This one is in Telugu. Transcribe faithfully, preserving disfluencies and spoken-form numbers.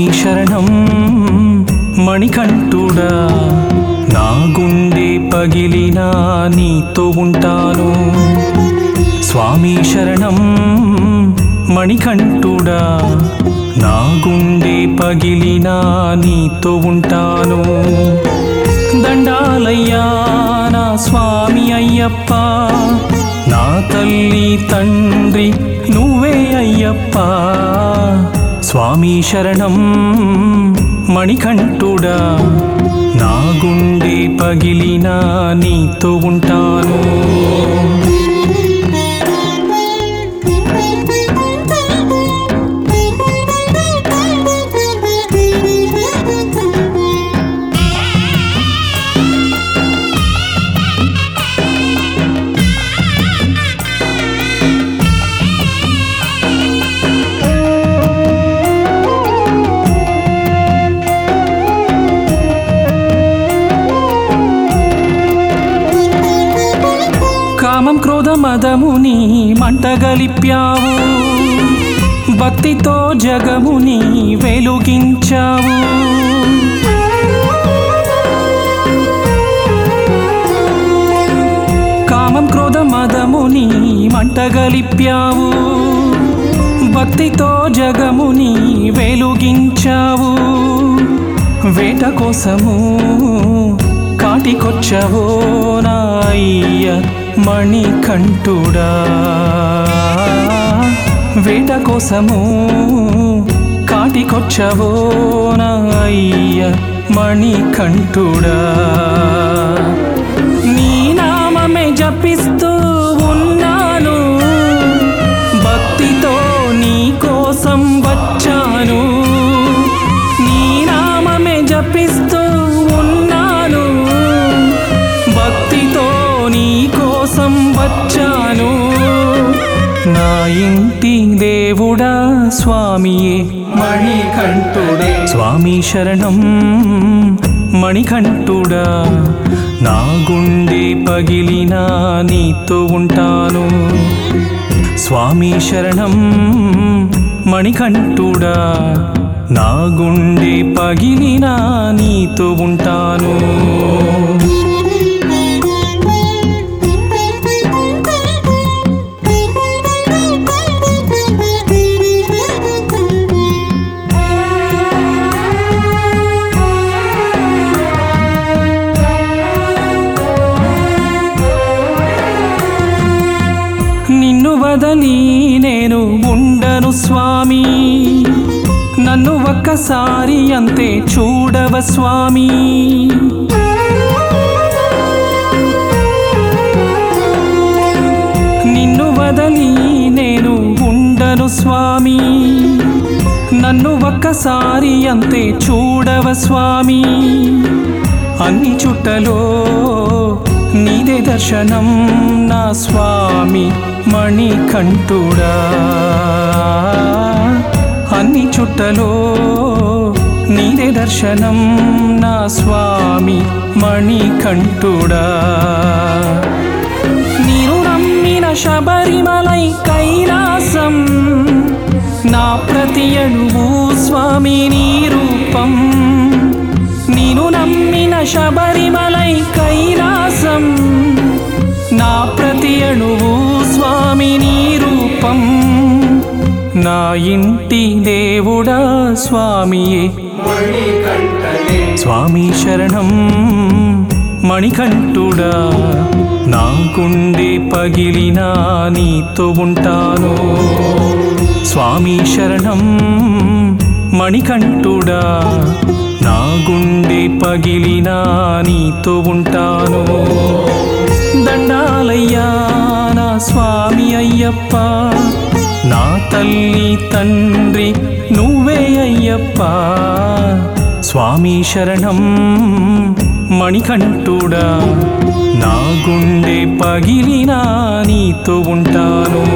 స్వామి శరణం మణికంఠుడా, నా గుండె పగిలినా నీతో ఉంటాను. స్వామి శరణం మణికంఠుడా, నా గుండె పగిలినా నీతో ఉంటాను. దండాలయ్యా నా స్వామి అయ్యప్ప, నా తల్లి తండ్రి నువ్వే అయ్యప్ప. స్వామి శరణం మణికంఠుడా, నా గుండె పగిలినా నీతో ఉంటాను. కామం క్రోధ మదముని మంటగలిప్యావు, భక్తితో జగముని వెలుగించావు. కామం క్రోధ మదముని మంటగలిప్యావు, భక్తితో జగముని వెలుగించావు. వేట కోసము కాటికొచ్చవో నా అయ్య మణికంఠుడా, వేట కోసము కాటికొచ్చవో నా అయ్య మణికంఠుడా. నీ నామమే జపిస్తూ ఉన్నాను, భక్తితో నీ కోసం వచ్చాను. నీ నామమే జపిస్తూ ఉన్నాను, భక్తితో నీ కోసం వచ్చాను. నా ఇంటి దేవుడా స్వామియే మణికంఠుడే, స్వామి శరణం మణికంఠుడా, నా గుండె పగిలినా నీతో ఉంటాను. స్వామి శరణం మణికంఠుడా, నా గుండె పగిలినా నీతో ఉంటాను. నిన్ను వదలి నేను ఉండను స్వామి, నన్ను ఒక్కసారి అంతే చూడవ స్వామి. నిన్ను వదలి నేను ఉండను స్వామి, నన్ను ఒక్కసారి అంతే చూడవ స్వామి. అన్ని చుట్టలో నీదే దర్శనం నా స్వామి మణికంఠుడా, అన్ని చుట్టలో నీదే దర్శనం నా స్వామి మణికంఠుడా. నీరు నమ్మిన శబరిమలై కైలాసం, నా ప్రతి అణువు స్వామి నీ రూపం. నీను నమ్మిన శబరిమలై కైలాసం, నా ప్రతి అణువు స్వామి నీ రూపం. నా ఇంటి దేవుడా స్వామియే స్వామి శరణం మణికంఠుడా, నా గుండె పగిలినా నీతో ఉంటాను. స్వామి శరణం మణికంఠుడా, నా గుండె పగిలినా నీతో ఉంటాను. దండాలయ్యా నా స్వామి అయ్యప్ప, నా తల్లి తండ్రి నువ్వే అయ్యప్ప. స్వామి శరణం మణికంఠుడా, నా గుండె పగిలినా నీతో ఉంటాను.